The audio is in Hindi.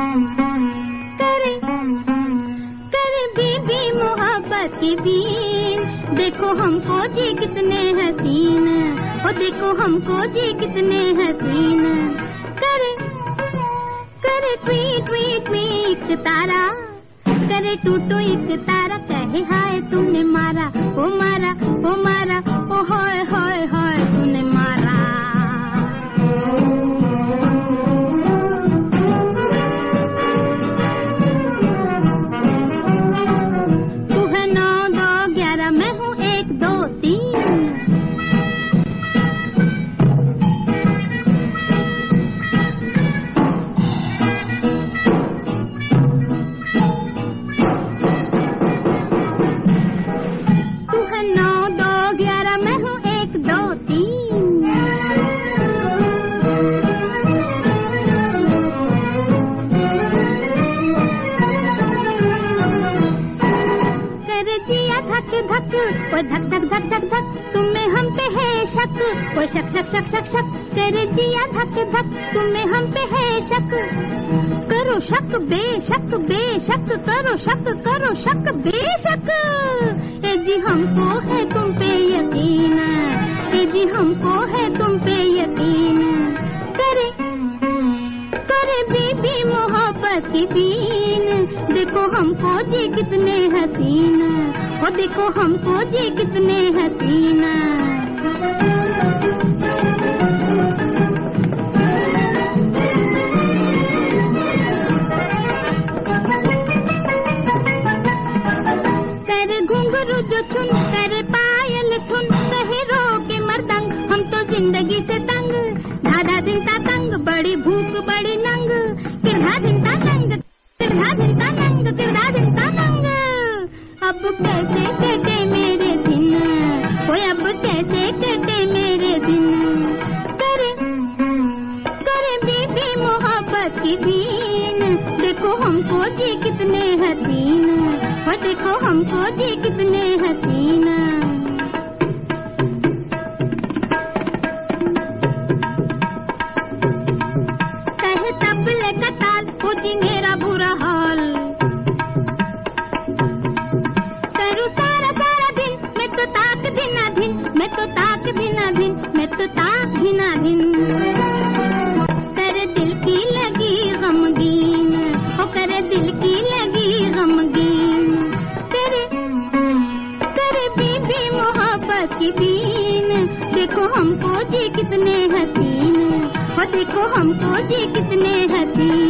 करे करे बीबी मोहब्बत की बीन, देखो हमको जी कितने हसीन, ओ देखो हमको जी कितने हसीन। करे करे ट्वीट ट्वीट ट्वीट तारा, करे टूटो एक तारा, कहे हाय तूने मारा, ओ मारा, ओ मारा, ओ हाय हाय हाय तूने मारा। तू है 9 2 11, मैं हूँ 1 2 3। वो धक धक धक धक धक, तुम्हें हम पे है शक, वो शक शक शक शक शक, तेरे जिया धक धक, तुम्हें हम पे है शक। करो शक बेशक बेशक, करो शक बेशक। ए जी हमको है तुम पे यकीन, ए जी हमको है तुम पे यकीन। करे करे बीबी मोहब्बत की बीन, देखो हमको जी कितने हसीन, ओ देखो हमको जी कितने हसीना। कर घुंघरू जो सुन, कर पायल सुन, कहे रो के मर्दंग, हम तो जिंदगी से तंग, धाधा धिनता तंग, बड़ी भूख बड़ी नंग, तिरधा धिनता तंग, तिरधा धिनता तंग, तिरधा धिनता तंग। अब कैसे कटे मेरे दिन, ओए अब कैसे कटे मेरे दिन। करे करे बीबी मोहब्बत की बीन, देखो हमको जी कितने हसीन, ओ देखो हमको जी कितने हसीन। कहे तबले का ताल, ओ जी मेरा बुरा हाल, मैं तो ताक धिना धिन, मैं तो ताक धिना धिन। करे दिल की लगी गमगीन, ओ करे दिल की लगी गमगीन। करे करे बीबी मोहब्बत की बीन, देखो हमको जी कितने हसीन, ओ देखो हमको जी कितने हसीन।